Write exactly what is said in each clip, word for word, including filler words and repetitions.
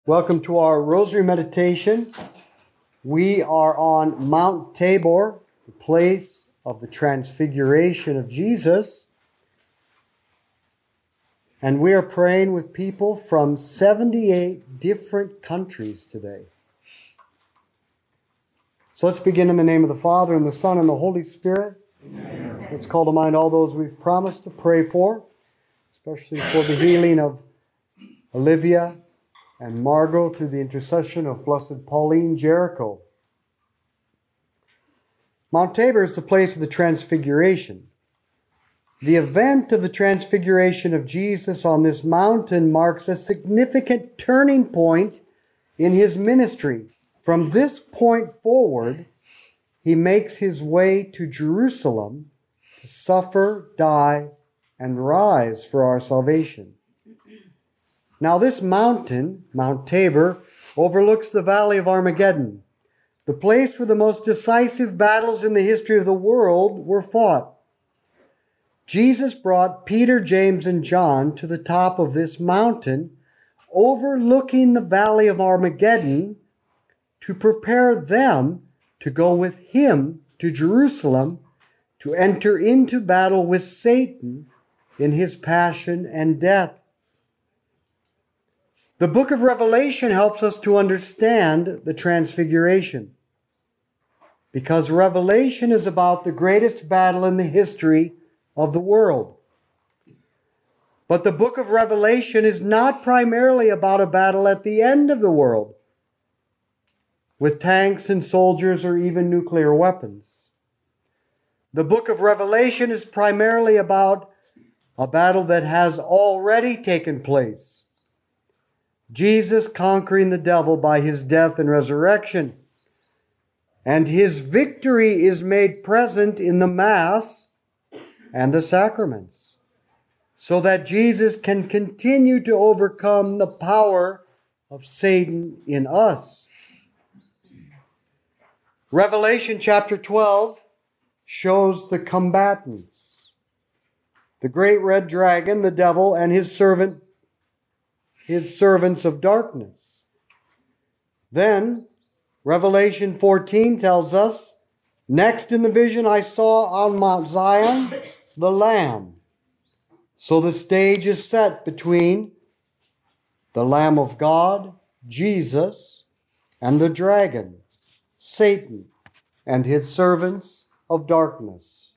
Welcome to our Rosary Meditation. We are on Mount Tabor, the place of the Transfiguration of Jesus. And we are praying with people from seventy-eight different countries today. So let's begin in the name of the Father, and the Son, and the Holy Spirit. Amen. Let's call to mind all those we've promised to pray for, especially for the healing of Olivia and Margot through the intercession of Blessed Pauline Jericho. Mount Tabor is the place of the Transfiguration. The event of the Transfiguration of Jesus on this mountain marks a significant turning point in his ministry. From this point forward, he makes his way to Jerusalem to suffer, die, and rise for our salvation. Now this mountain, Mount Tabor, overlooks the Valley of Armageddon, the place where the most decisive battles in the history of the world were fought. Jesus brought Peter, James, and John to the top of this mountain, overlooking the Valley of Armageddon, to prepare them to go with him to Jerusalem to enter into battle with Satan in his passion and death. The book of Revelation helps us to understand the Transfiguration, because Revelation is about the greatest battle in the history of the world. But the book of Revelation is not primarily about a battle at the end of the world, with tanks and soldiers or even nuclear weapons. The book of Revelation is primarily about a battle that has already taken place. Jesus conquering the devil by his death and resurrection. And his victory is made present in the Mass and the sacraments, so that Jesus can continue to overcome the power of Satan in us. Revelation chapter twelve shows the combatants, the great red dragon, the devil, and his servant, his servants of darkness. Then, Revelation fourteen tells us, next in the vision I saw on Mount Zion the Lamb. So the stage is set between the Lamb of God, Jesus, and the dragon, Satan, and his servants of darkness.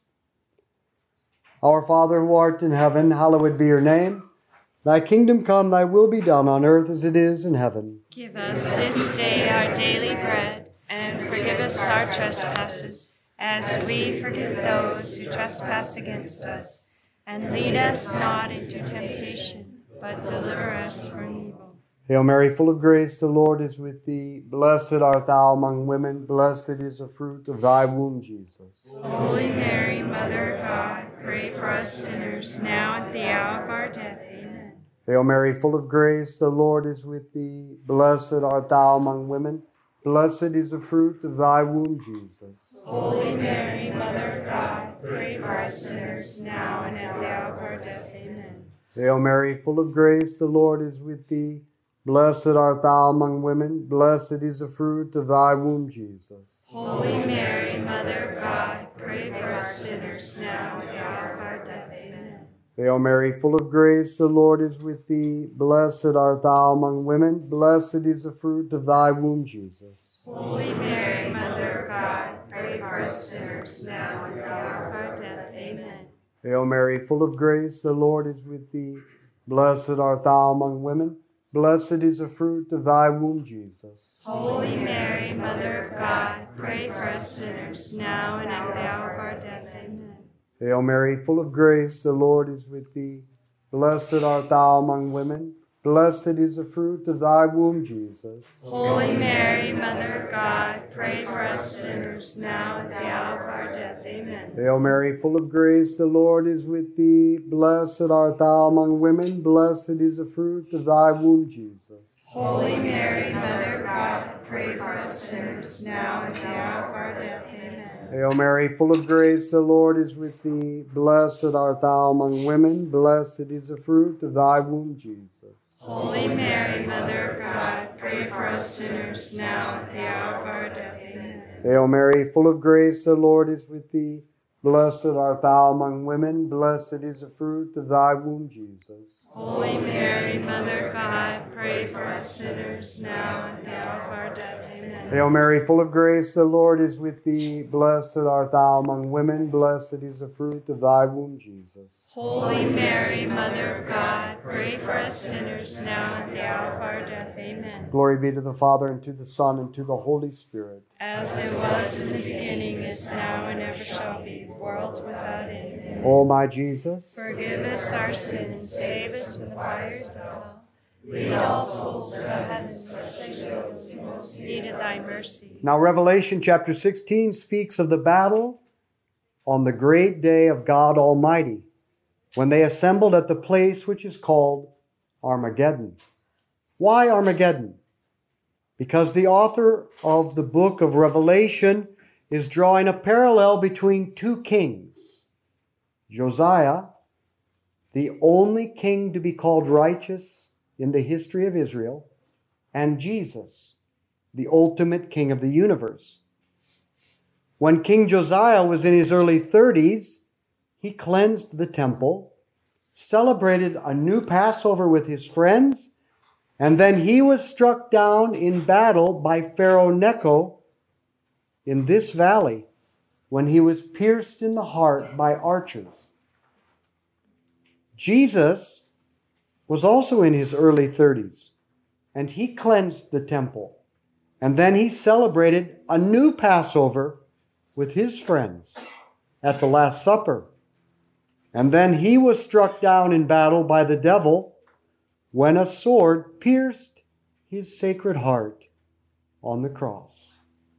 Our Father who art in heaven, hallowed be your name. Thy kingdom come, thy will be done on earth as it is in heaven. Give us this day our daily bread, and forgive us our trespasses, as we forgive those who trespass against us. And lead us not into temptation, but deliver us from evil. Hail Mary, full of grace, the Lord is with thee. Blessed art thou among women, blessed is the fruit of thy womb, Jesus. Holy Mary, Mother of God, pray for us sinners, now and at the hour of our death. Amen. Hail Mary, full of grace, the Lord is with thee. Blessed art thou among women, blessed is the fruit of thy womb, Jesus. Holy Mary, Mother of God, pray for us sinners, now and at the hour of our death. Amen. Hail Mary, full of grace, the Lord is with thee. Blessed art thou among women, blessed is the fruit of thy womb, Jesus. Holy Mary, Mother of God, pray for us sinners, now and at the hour of our death. Amen. Hail Mary, full of grace, the Lord is with thee. Blessed art thou among women, blessed is the fruit of thy womb, Jesus. Holy Mary, Mother of God, pray for us sinners, now and at the hour of our death. Amen. Hail Mary, full of grace, the Lord is with thee. Blessed art thou among women, blessed is the fruit of thy womb, Jesus. Holy Mary, Mother of God, pray for us sinners, now and at the hour of our death. Amen. Hail Mary, full of grace, the Lord is with thee. Blessed art thou among women, blessed is the fruit of thy womb, Jesus. Holy Mary, Mother of God, pray for us sinners, now and at the hour of our death. Amen. Hail Mary, full of grace, the Lord is with thee. Blessed art thou among women, blessed is the fruit of thy womb, Jesus. Holy Mary, Mother of God, pray for us sinners, now and at the hour of our death. Amen. Hail Mary, full of grace, the Lord is with thee. Blessed art thou among women, blessed is the fruit of thy womb, Jesus. Holy Mary, Mother of God, pray for us sinners now and at the hour of our death. Amen. Hail Mary, full of grace, the Lord is with thee. Blessed art thou among women, blessed is the fruit of thy womb, Jesus. Holy Mary, Mother of God, pray for us sinners now and at the hour of our death. Amen. Hail Mary, full of grace, the Lord is with thee. Blessed art thou among women, blessed is the fruit of thy womb, Jesus. Holy Mary, Mother of God, pray for us sinners now and at the hour of our death. Amen. Glory be to the Father, and to the Son, and to the Holy Spirit. As it was in the beginning, is now, and ever shall be, world without end. Amen. O my Jesus, Forgive us our sins, save us from the fires of hell. Lead all souls to heaven, especially those who most need of thy mercy. now Revelation chapter sixteen speaks of the battle on the great day of God Almighty, when they assembled at the place which is called Armageddon. Why Armageddon? Because the author of the book of Revelation is drawing a parallel between two kings. Josiah, the only king to be called righteous in the history of Israel, and Jesus, the ultimate king of the universe. When King Josiah was in his early thirties, he cleansed the temple, celebrated a new Passover with his friends, and then he was struck down in battle by Pharaoh Necho in this valley when he was pierced in the heart by archers. Jesus was also in his early thirties, and he cleansed the temple. And then he celebrated a new Passover with his friends at the Last Supper. And then he was struck down in battle by the devil when a sword pierced his sacred heart on the cross.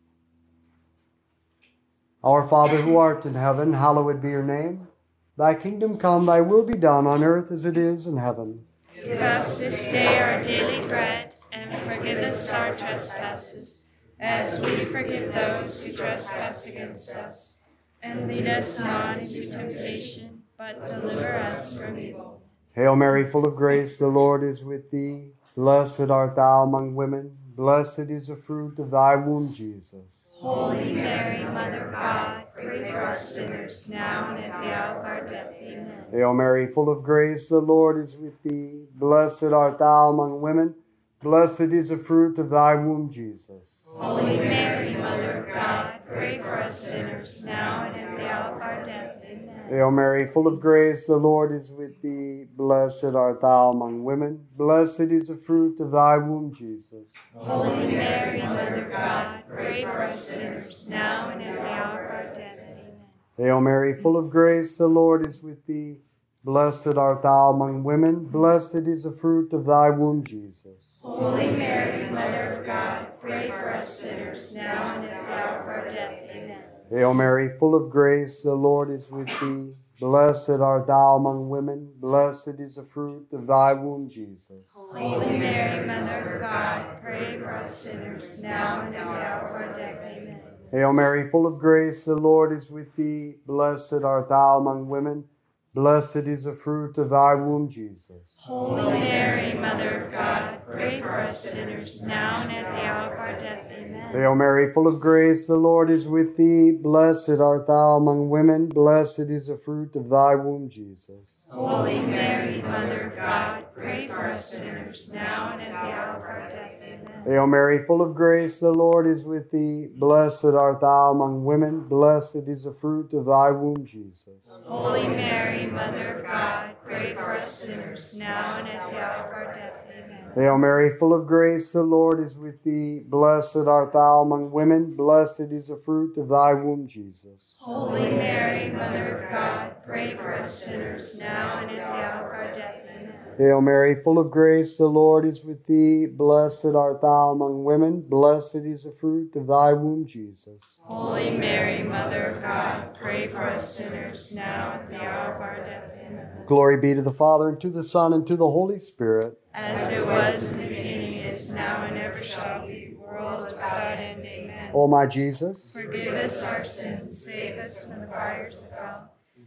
Our Father who art in heaven, hallowed be your name. Thy kingdom come, thy will be done on earth as it is in heaven. Give us this day our daily bread, and forgive us our trespasses, as we forgive those who trespass against us. And lead us not into temptation, but deliver us from evil. Hail Mary, full of grace, the Lord is with thee. Blessed art thou among women, blessed is the fruit of thy womb, Jesus. Holy Mary, Mother of God, pray for us sinners, now and at the hour of our death. Amen. Hail Mary, full of grace, the Lord is with thee. Blessed art thou among women, blessed is the fruit of thy womb, Jesus. Holy Mary, Mother of God, pray for us sinners, now and at the hour of our death. Amen. Hail Mary, full of grace, the Lord is with thee. Blessed art thou among women, blessed is the fruit of thy womb, Jesus. Holy Mary, Mother of God, pray for us sinners, now and at the hour of our death. Amen. Hail Mary, full of grace, the Lord is with thee. Blessed art thou among women, blessed is the fruit of thy womb, Jesus. Holy Mary, Mother of God, pray for us sinners, now and at the hour of our death. Amen. Hail Mary, full of grace, the Lord is with thee. Blessed art thou among women, blessed is the fruit of thy womb, Jesus. Holy Mary, Mother of God, pray for us sinners, now and at the hour of our death. Amen. Hail Mary, full of grace, the Lord is with thee. Blessed art thou among women, blessed is the fruit of thy womb, Jesus. Holy Mary, Mother of God, pray for us sinners, now and at the hour of our death. Amen. Hail Mary, full of grace, the Lord is with thee. Blessed art thou among women, blessed is the fruit of thy womb, Jesus. Holy Mary, Mother of God, pray for us sinners, now and at the hour of our death. Amen. Hail Mary, full of grace, the Lord is with thee. Blessed art thou among women, blessed is the fruit of thy womb, Jesus. Holy Mary, Mother of God, pray for us sinners, now and at the hour of our death. Amen. Hail Mary, full of grace, the Lord is with thee. Blessed art thou among women, blessed is the fruit of thy womb, Jesus. Holy Mary, Mother of God, pray for us sinners, now and at the hour of our death. Amen. Hail Mary, full of grace, the Lord is with thee. Blessed art thou among women, blessed is the fruit of thy womb, Jesus. Holy Mary, Mother of God, pray for us sinners, now and at the hour of our death. Amen. Glory be to the Father, and to the Son, and to the Holy Spirit. As it was in the beginning, is now, and ever shall be, world without end. Amen. O my Jesus, Forgive us our sins, save us from the fires of hell.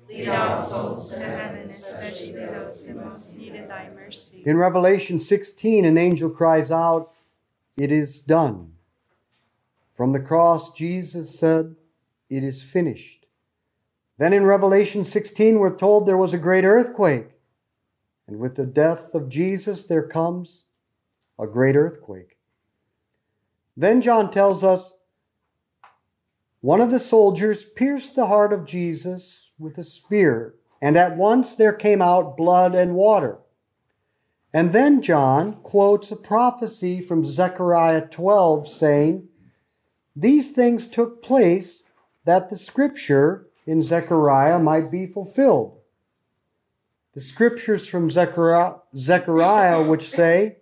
Lead all souls to heaven, especially those who most needed thy mercy. In Revelation sixteen, an angel cries out, "It is done." From the cross, Jesus said, "It is finished." Then in Revelation sixteen, we're told there was a great earthquake. And with the death of Jesus, there comes a great earthquake. Then John tells us, one of the soldiers pierced the heart of Jesus with a spear, and at once there came out blood and water. And then John quotes a prophecy from Zechariah twelve saying, "These things took place that the scripture in Zechariah might be fulfilled." The scriptures from Zechariah, Zechariah which say,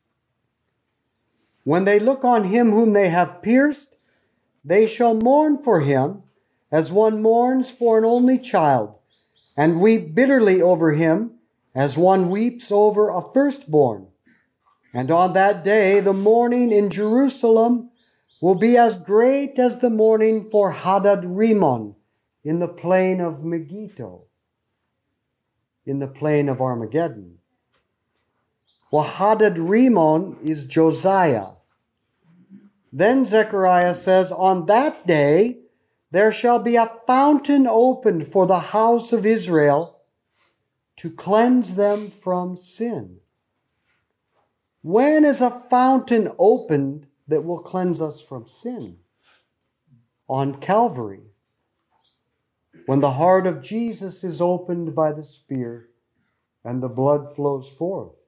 "When they look on him whom they have pierced, they shall mourn for him as one mourns for an only child, and weep bitterly over him as one weeps over a firstborn. And on that day the mourning in Jerusalem will be as great as the mourning for Hadad-Rimon in the plain of Megiddo," in the plain of Armageddon. Well, Hadad-Rimon is Josiah. Then Zechariah says, "On that day there shall be a fountain opened for the house of Israel to cleanse them from sin." When is a fountain opened that will cleanse us from sin? On Calvary, when the heart of Jesus is opened by the spear and the blood flows forth.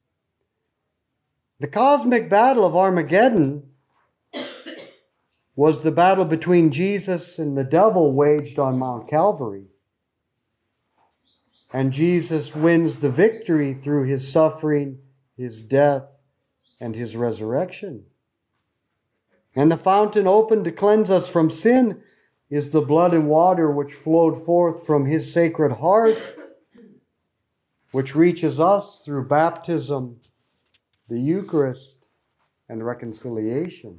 The cosmic battle of Armageddon was the battle between Jesus and the devil waged on Mount Calvary. And Jesus wins the victory through his suffering, his death, and his resurrection. And the fountain opened to cleanse us from sin is the blood and water which flowed forth from his sacred heart, which reaches us through baptism, the Eucharist, and reconciliation.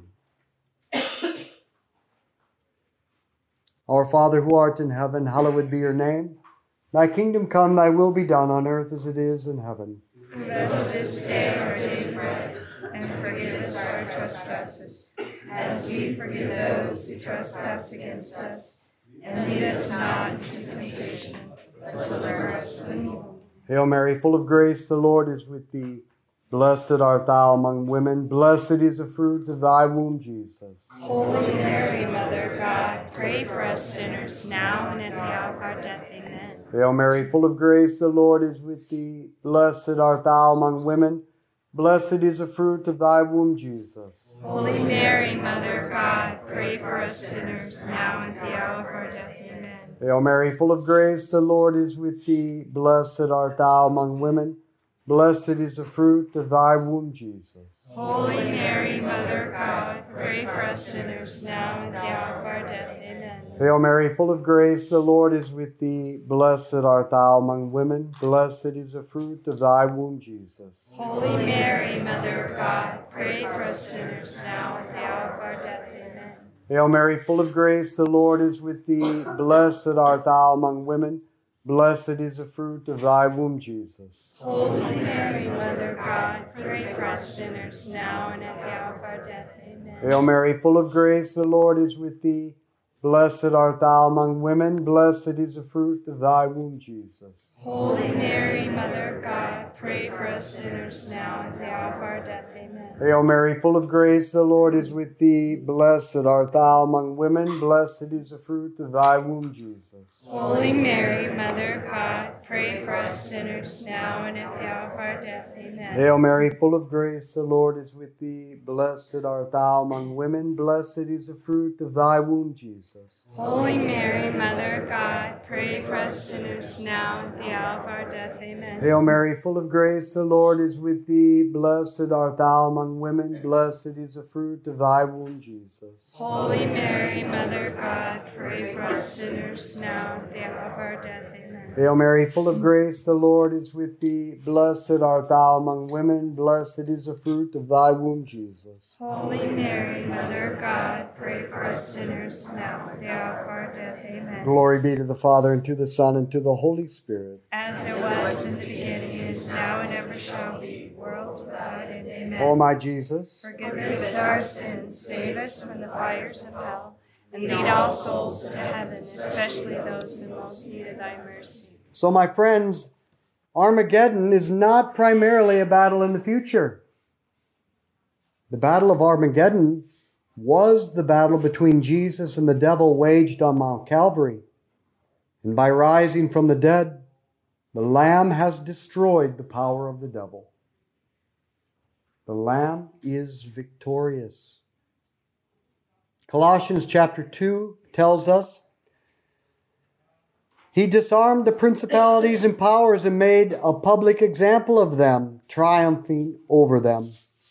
Our Father who art in heaven, hallowed be your name. Thy kingdom come, thy will be done on earth as it is in heaven. Give us this day our daily bread, and forgive us our trespasses, as we forgive those who trespass against us. And lead us not into temptation, but deliver us from evil. Hail Mary, full of grace, the Lord is with thee. Blessed art thou among women, blessed is the fruit of thy womb, Jesus. Holy Mary, Mother of God, pray for us sinners, now and at the hour of our death. Amen. Hail Mary, full of grace, the Lord is with thee. Blessed art thou among women, blessed is the fruit of thy womb, Jesus. Holy Mary, Mother of God, pray for us sinners, now and at the hour of our death. Amen. Hail Mary, full of grace, the Lord is with thee. Blessed art thou among women, blessed is the fruit of thy womb, Jesus. Holy Mary, Mother of God, pray for us sinners, now and at the hour of our death. Amen. Hail Mary, full of grace, the Lord is with thee. Blessed art thou among women, blessed is the fruit of thy womb, Jesus. Holy Mary, Mother of God, pray for us sinners, now and at the hour of our death. Amen. Hail Mary, full of grace, the Lord is with thee. Blessed art thou among women, blessed is the fruit of thy womb, Jesus. Holy Mary, Mother of God, pray for us sinners, now and at the hour of our death. Amen. Hail Mary, full of grace, the Lord is with thee. Blessed art thou among women, blessed is the fruit of thy womb, Jesus. Holy Mary, Mother of God, pray for us sinners, now and at the hour of our death. Amen. Hail Mary, full of grace, the Lord is with thee. Blessed art thou among women, blessed is the fruit of thy womb, Jesus. Holy Mary, Mother of God, pray for us sinners, now and at the hour of our death. Amen. Hail Mary, full of grace, the Lord is with thee. Blessed art thou among women, blessed is the fruit of thy womb, Jesus. Holy Mary, Mother of God, pray for us sinners, now and at the the hour of our death. Amen. Hail Mary, full of grace, the Lord is with thee. Blessed art thou among women. Blessed is the fruit of thy womb, Jesus. Holy Mary, Mother of God, pray for us sinners now at the hour of our death. Amen. Hail Mary, full of grace, the Lord is with thee. Blessed art thou among women. Blessed is the fruit of thy womb, Jesus. Holy Mary, Mother of God, pray for us sinners now at the hour of our death. Amen. Glory be to the Father, and to the Son, and to the Holy Spirit. As it was in the beginning, is now, and ever shall be, world without end. Amen. O my Jesus, forgive us our sins, save us from the fires of hell, and lead all souls to heaven, especially those in most need of thy mercy. So, my friends, Armageddon is not primarily a battle in the future. The Battle of Armageddon was the battle between Jesus and the devil waged on Mount Calvary. And by rising from the dead, the Lamb has destroyed the power of the devil. The Lamb is victorious. Colossians chapter two tells us, He disarmed the principalities and powers and made a public example of them, triumphing over them.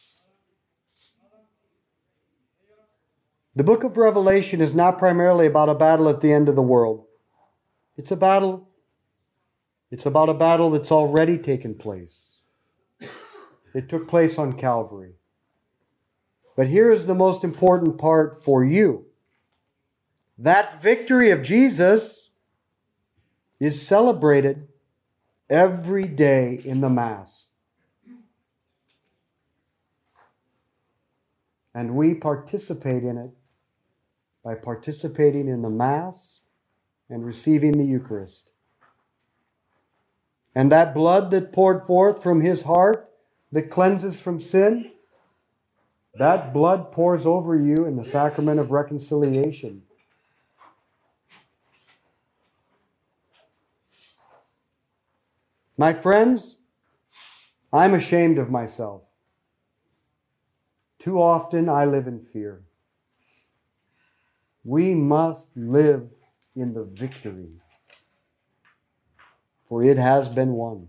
The book of Revelation is not primarily about a battle at the end of the world. It's a battle. It's about a battle that's already taken place. It took place on Calvary. But here is the most important part for you. That victory of Jesus is celebrated every day in the Mass. And we participate in it by participating in the Mass and receiving the Eucharist. And that blood that poured forth from His heart that cleanses from sin, that blood pours over you in the sacrament of reconciliation. My friends, I'm ashamed of myself. Too often I live in fear. We must live in the victory, for it has been won.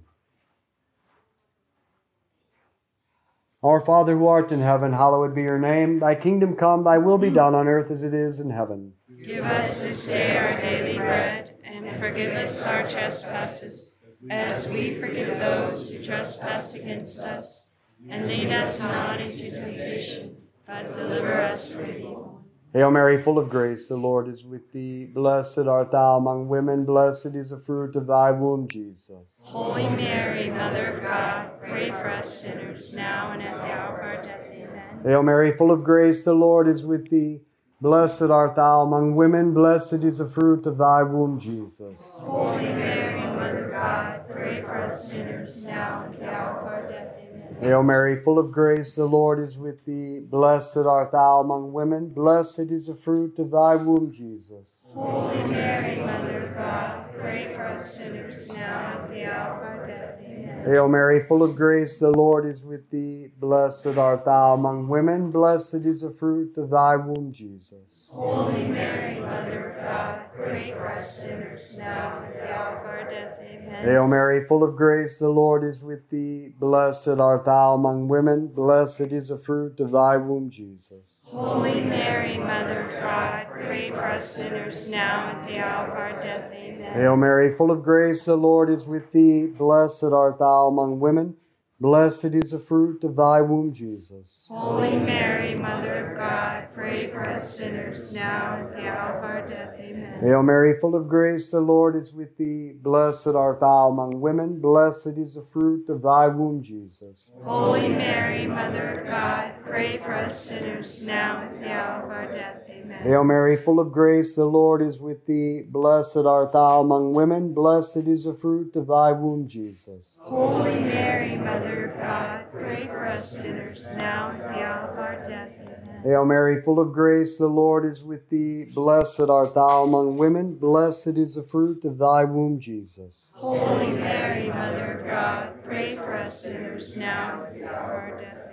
Our Father who art in heaven, hallowed be your name. Thy kingdom come, thy will be done on earth as it is in heaven. Give us this day our daily bread, and forgive us our trespasses, as we forgive those who trespass against us. And lead us not into temptation, but deliver us from evil. Hail Mary, full of grace, the Lord is with thee. Blessed art thou among women. Blessed is the fruit of thy womb, Jesus. Holy Mary, Mother of God, pray for us sinners, now and at the hour of our death. Amen. Hail Mary, full of grace, the Lord is with thee. Blessed art thou among women. Blessed is the fruit of thy womb, Jesus. Holy Mary, Mother of God, pray for us sinners, now and at the hour of our death. Amen. Hail Mary, full of grace, the Lord is with thee. Blessed art thou among women. Blessed is the fruit of thy womb, Jesus. Holy Mary, Mother of God, pray for us sinners, now and at the hour of our death. Amen. Hail Mary, full of grace, the Lord is with thee. Blessed art thou among women. Blessed is the fruit of thy womb, Jesus. Holy Mary, Mother of God, pray for us sinners, now and at the hour of our death. Amen. Hail Mary, full of grace, the Lord is with thee. Blessed art thou among women. Blessed is the fruit of thy womb, Jesus. Holy Mary, Mother of God, pray for us sinners, now and at the hour of our death. Amen. Hail Mary, full of grace, the Lord is with thee. Blessed art thou among women. Blessed is the fruit of thy womb, Jesus. Holy Mary, Mother of God, pray for us sinners, now and at the hour of our death. Amen. Hail Mary, full of grace, the Lord is with thee. Blessed art thou among women. Blessed is the fruit of thy womb, Jesus. Holy Mary, Mother of God, pray for us sinners, now and at the hour of our death. Amen. Hail Mary, full of grace, the Lord is with thee. Blessed art thou among women. Blessed is the fruit of thy womb, Jesus. Holy Mary, Mother of God, pray for us sinners, now and at the hour of our death. Amen. Hail Mary, full of grace, the Lord is with thee. Blessed art thou among women. Blessed is the fruit of thy womb, Jesus. Holy Mary, Mother of God, pray for us sinners, now and at the hour of our death. Amen.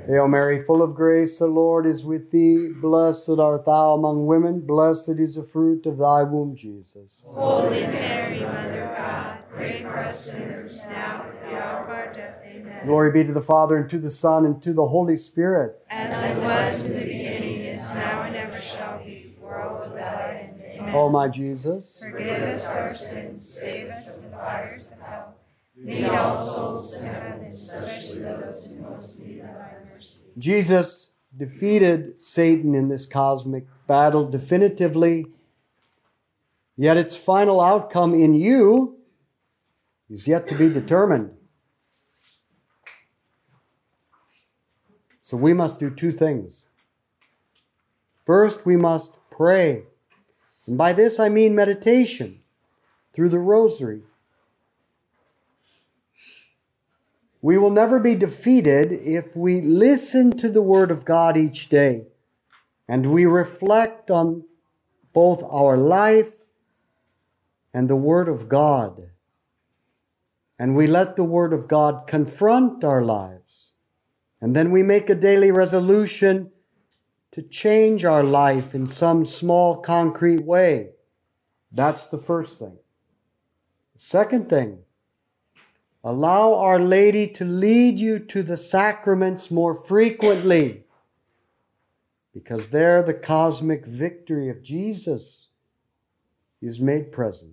Hail Mary, full of grace, the Lord is with thee. Blessed art thou among women. Blessed is the fruit of thy womb, Jesus. Holy Mary, Mother of God, pray for us sinners now and at the hour of our death. Amen. Glory be to the Father, and to the Son, and to the Holy Spirit. As it was in the beginning, is now, and ever shall be, world without end. Amen. O my Jesus, forgive us our sins, save us from the fires of hell. Lead all souls to heaven, especially those in most need of thy mercy. Jesus defeated Satan in this cosmic battle definitively, yet its final outcome in you is yet to be determined. So we must do two things. First, we must pray. And by this I mean meditation through the rosary. We will never be defeated if we listen to the Word of God each day and we reflect on both our life and the Word of God. And we let the Word of God confront our lives. And then we make a daily resolution to change our life in some small, concrete way. That's the first thing. The second thing, allow Our Lady to lead you to the sacraments more frequently, because there the cosmic victory of Jesus is made present.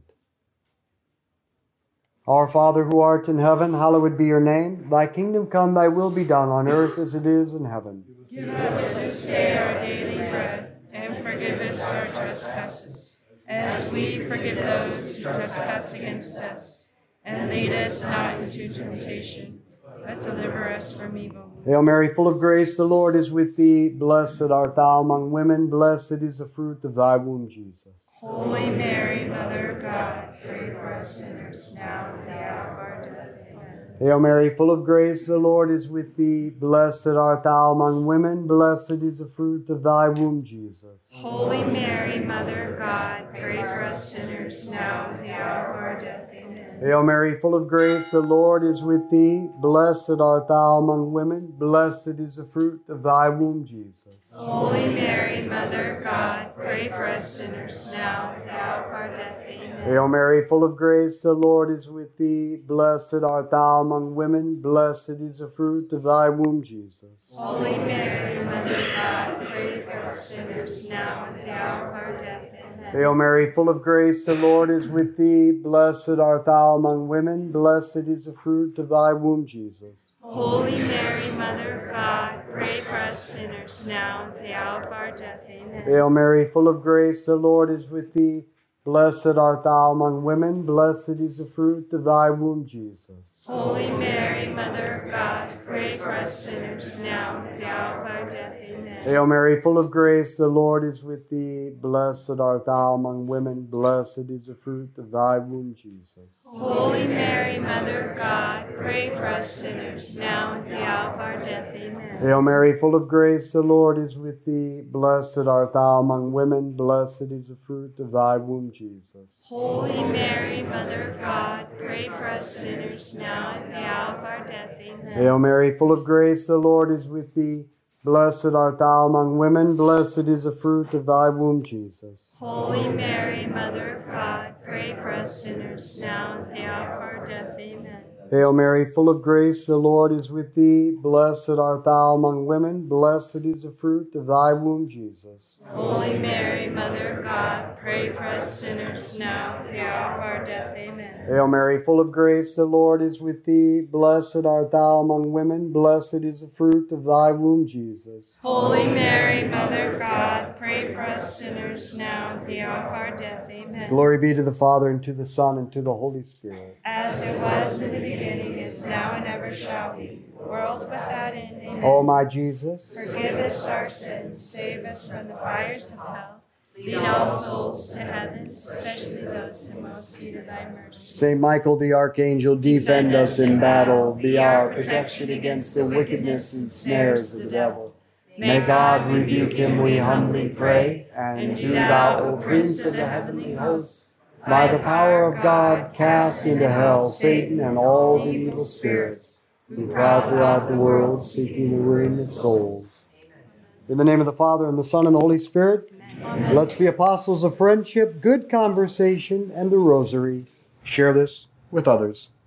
Our Father who art in heaven, hallowed be your name. Thy kingdom come, thy will be done on earth as it is in heaven. Give us this day our daily bread, and forgive us our trespasses, as we forgive those who trespass against us. And lead us not into temptation, but deliver us from evil. Hail Mary, full of grace, the Lord is with thee. Blessed art thou among women. Blessed is the fruit of thy womb, Jesus. Holy Mary, Mother of God, pray for us sinners, now and at the hour of our death. Amen. Hail Mary, full of grace, the Lord is with thee. Blessed art thou among women. Blessed is the fruit of thy womb, Jesus. Holy Mary, Mother of God, pray for us sinners, now and at the hour of our death. Amen. Hail Mary, full of grace, the Lord is with thee. Blessed art thou among women. Blessed is the fruit of thy womb, Jesus. Holy Mary, Mother of God, pray for us sinners, now and at the hour of our death. Amen. Hail Mary, full of grace, the Lord is with thee. Blessed art thou among women. Blessed is the fruit of thy womb, Jesus. Holy Mary, Mother of God, pray for us sinners, now and at the hour of our death. Amen. Hail Mary, full of grace, the Lord is with thee. Blessed art thou among women. Blessed is the fruit of thy womb, Jesus. Holy Mary, Mother of God, pray for us sinners, now and at the hour of our death. Amen. Hail Mary, full of grace, the Lord is with thee. Blessed art thou among women. Blessed is the fruit of thy womb, Jesus. Holy Mary, Mother of God, pray for us sinners, now and at the hour of our death. Amen. Hail Mary, full of grace, the Lord is with thee. Blessed art thou among women. Blessed is the fruit of thy womb, Jesus. Holy Mary, Mother of God, pray for us sinners, now and at the hour of our death. Amen. Hail Mary, full of grace, the Lord is with thee. Blessed art thou among women. Blessed is the fruit of thy womb, Jesus. Holy Mary, Mother of God, pray for us sinners, now and at the hour of our death. Amen. Hail Mary, full of grace, the Lord is with thee. Blessed art thou among women. Blessed is the fruit of thy womb, Jesus. Holy Mary, Mother of God, pray for us sinners, now and at the hour of our death. Amen. Hail Mary, full of grace, the Lord is with thee. Blessed art thou among women. Blessed is the fruit of thy womb, Jesus. Holy Mary, Mother of God, pray for us sinners, now and at the hour of our death. Amen. Hail Mary, full of grace, the Lord is with thee. Blessed art thou among women. Blessed is the fruit of thy womb, Jesus. Holy Mary, Mother of God, pray for us sinners, now and at the hour of our death. Amen. Glory be to the Father, and to the Son, and to the Holy Spirit. As it was in the beginning, is now, and ever shall be, world without end. Amen. O my Jesus, forgive us our sins, save us from the fires of hell. Lead all souls to heaven, especially those in most need of thy mercy. Saint Michael the Archangel, defend us in battle. Be our protection against the wickedness and snares of the devil. May God rebuke him, we humbly pray. And do thou, O Prince of the heavenly host, by the power of God, cast into hell Satan and all the evil spirits who prowl throughout the world seeking the ruin of souls. In the name of the Father, and the Son, and the Holy Spirit, Amen. let's be apostles of friendship, good conversation, and the rosary. Share this with others.